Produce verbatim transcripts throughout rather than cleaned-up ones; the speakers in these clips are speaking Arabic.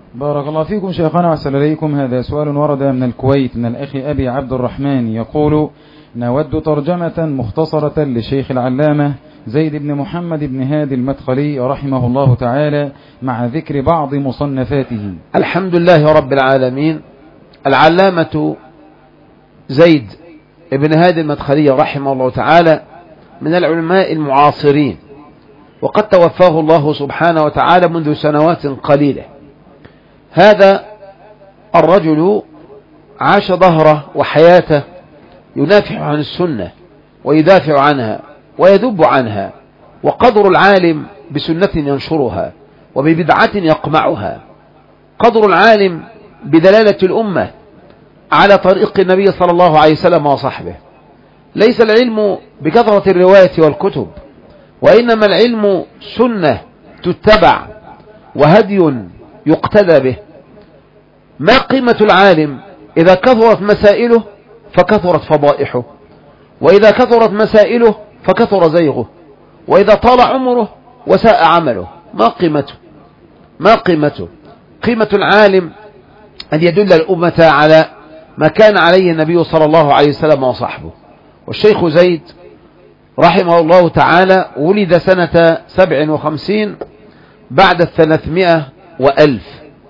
بارك الله فيكم شيخنا وأحسن إليكم. هذا سؤال ورد من الكويت من الأخ أبي عبد الرحمن يقول: نود ترجمة مختصرة للشيخ العلامة زيد بن محمد بن هادي المدخلي رحمه الله تعالى مع ذكر بعض مصنفاته. الحمد لله رب العالمين. العلامة زيد بن هادي المدخلي رحمه الله تعالى من العلماء المعاصرين، وقد توفاه الله سبحانه وتعالى منذ سنوات قليلة. هذا الرجل عاش ظهره وحياته ينافح عن السنة ويدافع عنها ويذب عنها، وقدر العالم بسنة ينشرها وببدعة يقمعها، قدر العالم بدلالة الأمة على طريق النبي صلى الله عليه وسلم وصحبه. ليس العلم بكثرة الرواية والكتب، وإنما العلم سنة تتبع وهدي يقتدى به. ما قيمة العالم إذا كثرت مسائله فكثرت فضائحه، وإذا كثرت مسائله فكثر زيغه، وإذا طال عمره وساء عمله. ما قيمته؟ ما قيمته؟ قيمة العالم أن يدل الأمة على ما كان عليه النبي صلى الله عليه وسلم وصحبه. والشيخ زيد رحمه الله تعالى ولد سنة سبع وخمسين بعد الثلاثمائة وألف،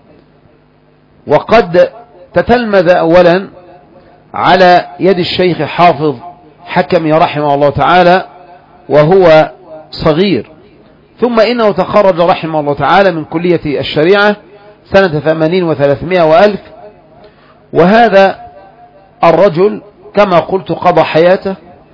وقد تتلمذ أولا على يد الشيخ حافظ حكمي رحمه الله تعالى وهو صغير، ثم إنه تخرج رحمه الله تعالى من كلية الشريعة سنة ثمانين وثلاثمائة وألف. وهذا الرجل كما قلت قضى حياته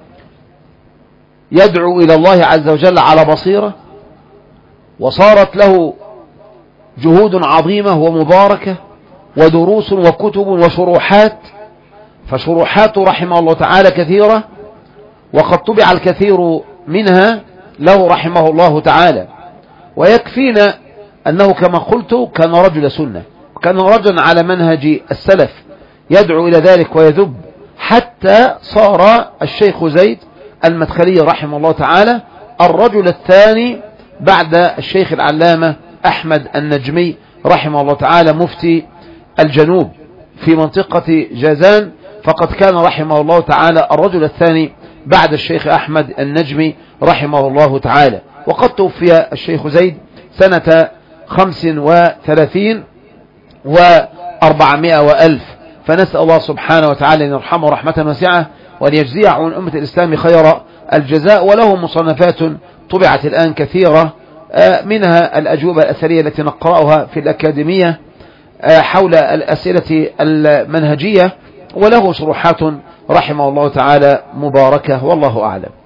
يدعو إلى الله عز وجل على بصيرة، وصارت له جهود عظيمة ومباركة ودروس وكتب وشروحات، فشروحاته رحمه الله تعالى كثيرة، وقد طبع الكثير منها له رحمه الله تعالى. ويكفينا أنه كما قلت كان رجل سنة، كان رجلا على منهج السلف يدعو إلى ذلك ويذب، حتى صار الشيخ زيد المدخلي رحمه الله تعالى الرجل الثاني بعد الشيخ العلامة أحمد النجمي رحمه الله تعالى مفتي الجنوب في منطقة جازان، فقد كان رحمه الله تعالى الرجل الثاني بعد الشيخ أحمد النجمي رحمه الله تعالى. وقد توفي الشيخ زيد سنة خمس وثلاثين وأربعمائة وألف، فنسأل الله سبحانه وتعالى أن يرحمه رحمة واسعة وأن يجزيه عن أمة الإسلام خير الجزاء. وله مصنفات طبعت الآن كثيرة، منها الأجوبة الأثرية التي نقرأها في الأكاديمية حول الأسئلة المنهجية، وله شروحات رحمه الله تعالى مباركة، والله أعلم.